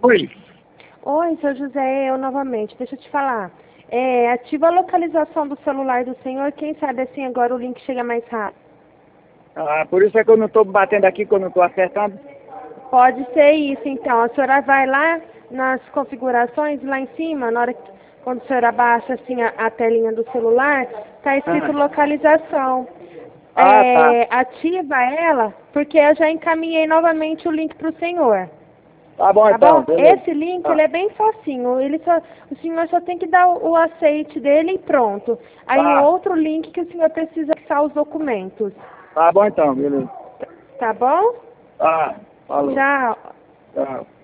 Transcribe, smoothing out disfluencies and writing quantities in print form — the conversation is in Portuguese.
Oi. Oi, seu José, eu novamente. Deixa eu te falar. Ativa a localização do celular do senhor. Quem sabe assim agora o link chega mais rápido. Ah, por isso é que eu não estou batendo aqui, que eu não estou acertando. Pode ser isso, então. A senhora vai lá nas configurações, lá em cima, na hora que, quando a senhora abaixa assim a telinha do celular, tá escrito localização. Ah, tá. Ativa ela, porque eu já encaminhei novamente o link para o senhor. Tá bom Tá então, bom? beleza. Esse link Tá, ele é bem facinho. O senhor só tem que dar o aceite dele e pronto. Aí o tá, outro link que o senhor precisa fixar os documentos. tá bom então, beleza. Tá bom? Tá, falou. Tchau. Tchau.